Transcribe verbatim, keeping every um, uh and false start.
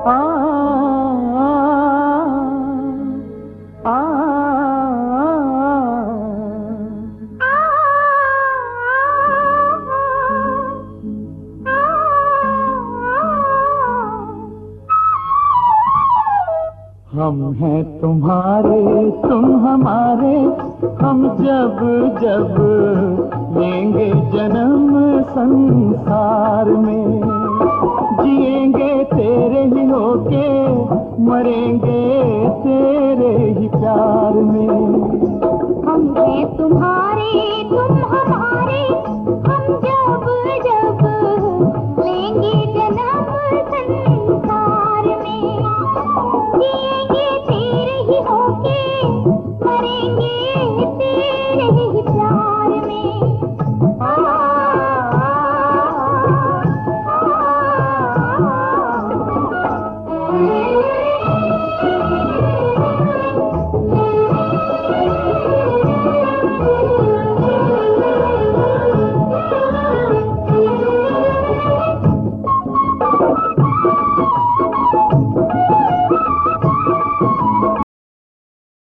आ, आ, हम हैं तुम्हारे तुम हमारे, हम जब जब लेंगे जन्म संसार में, जिएंगे तेरे ही होके, मरेंगे